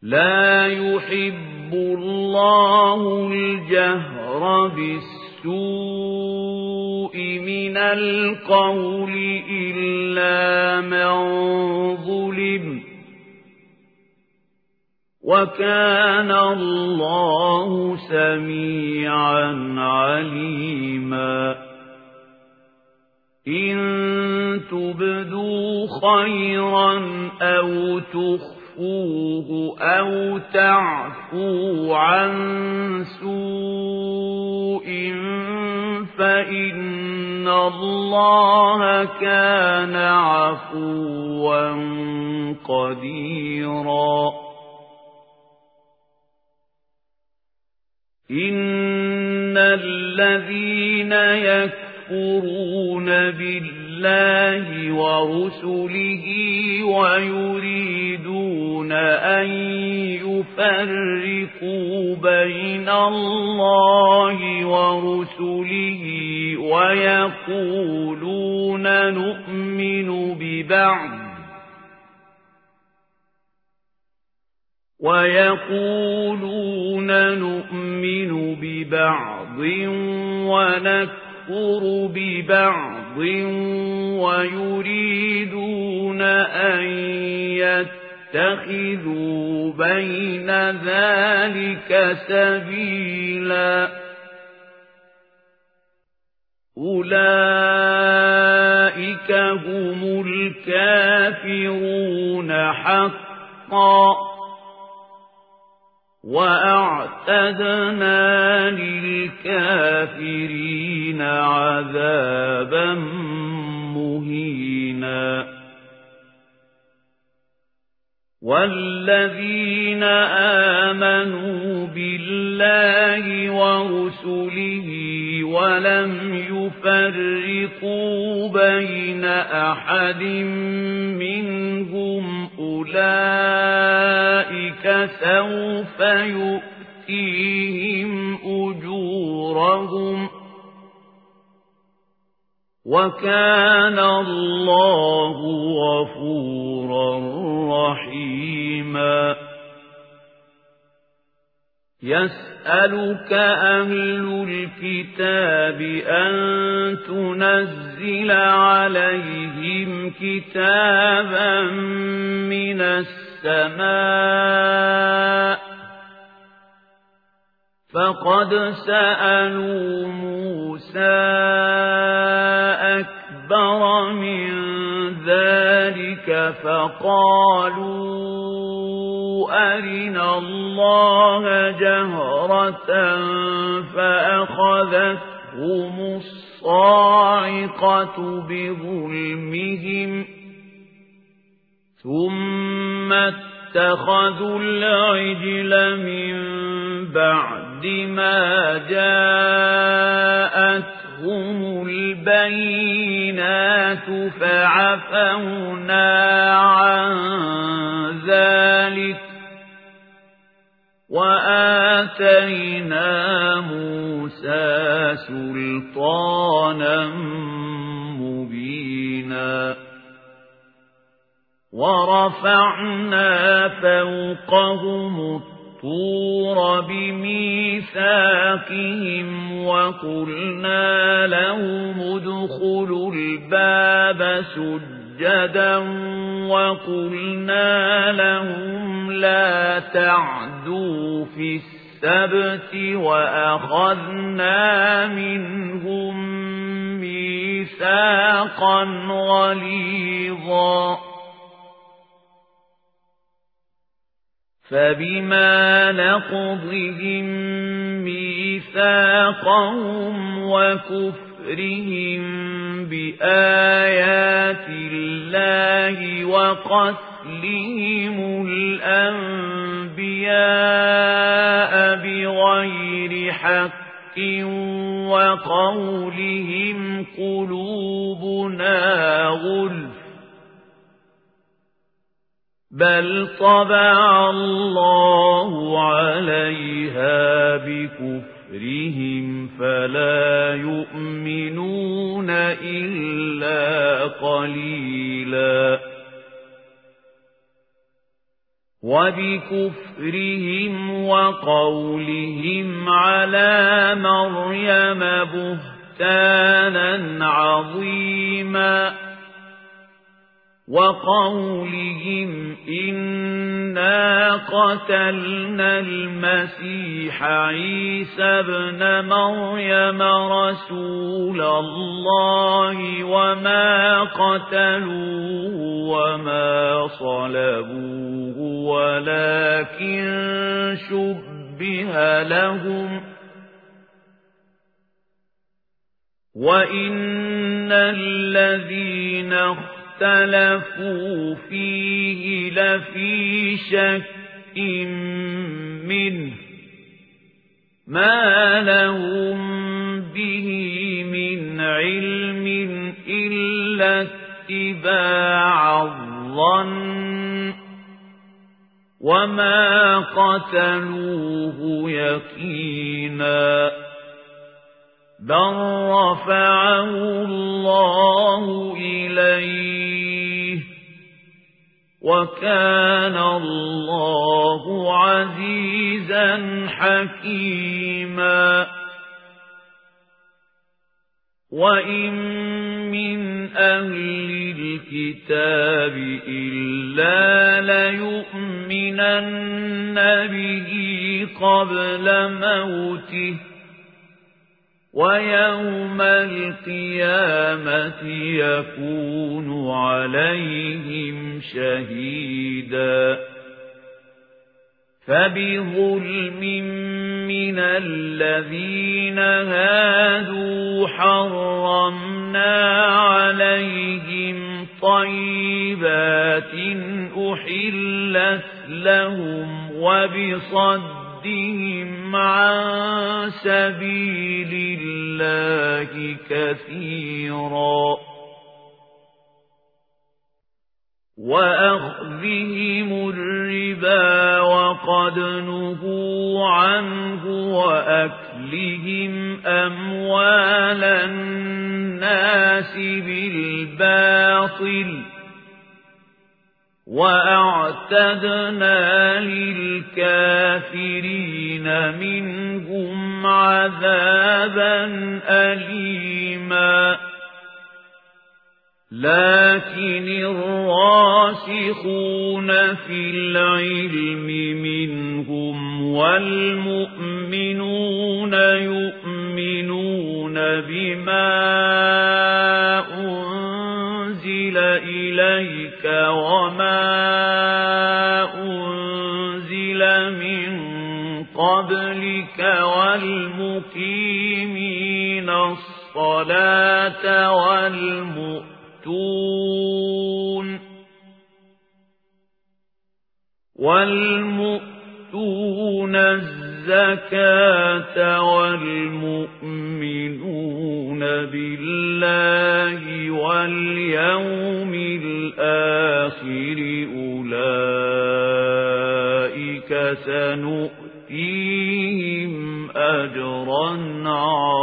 لا يحب الله الجهر بالسوء من القول إلا من ظلم وكان الله سميعا عليما إن تبدوا خيرا أو تخفوه أو تعفوا عن سوء فإن الله كان عفوا قديرا إن الذين يكفرون بالله ورسله ويريدون أن يفرقوا بين الله ورسله ويقولون نؤمن ببعض ونكفر ببعض ويريدون أن يتخذوا بين ذلك سبيلا أولئك هم الكافرون حقا وأعتدنا للكافرين عذابا مهينا والذين آمنوا بالله ورسله ولم يفرقوا بين أحد منهم أولئك سوف يؤتيهم أجورهم وكان الله غفورا رحيما يسألك أهل الكتاب أن تنزل عليهم كتابا من السماء فقد سألوا موسى أكبر من ذلك فقالوا أرنا الله جهرة فأخذتهم الصاعقة بظلمهم ثم اتخذوا العجل من بعد ما جاءتهم البينات فعفونا عن ذلك وآتينا موسى سلطانا مبينا ورفعنا فوقهم الطور بميثاقهم وقلنا لهم ادخلوا الباب سجدا وقلنا لهم لا تعدوا في السبت وأخذنا منهم ميثاقا غليظا فبما نقضهم ميثاقهم وكفرهم بآيات الله وقتلهم الأنبياء بغير حق وقولهم قلوبنا غلف بل طبع الله عليها بكفرهم فلا يؤمنون إلا قليلا وبكفرهم وقولهم على مريم بهتانا عظيما وقولهم إنا قتلنا المسيح عيسى ابن مريم رسول الله وما قتلوه وما صلبوه ولكن شبه لهم وإن الذين اختلفوا فيه لفي شك منه ما لهم به من علم إلا اتباع الظن وما قتلوه يقينا بل رفعه الله إليه وكان الله عزيزا حكيما وإن من أهل الكتاب إلا ليؤمنن به قبل موته ويوم القيامة يكون عليهم شهيدا فبظلم من الذين هادوا حرمنا عليهم طيبات أحلت لهم وبصدهم عن سبيل الله كثيرا وأخذهم الربا وقد نهوا عنه وأكلهم أموال الناس بالباطل وأعتدنا للكافرين منهم عذابا أليما لكن الراسخون في العلم منهم والمؤمنون يؤمنون بما أنزل إليك وما أنزل من قبلك والمقيمين الصلاة والمؤتون الزكاة والمؤمنون بالله واليوم الآخر أولئك سنؤتيهم أجرا عظيما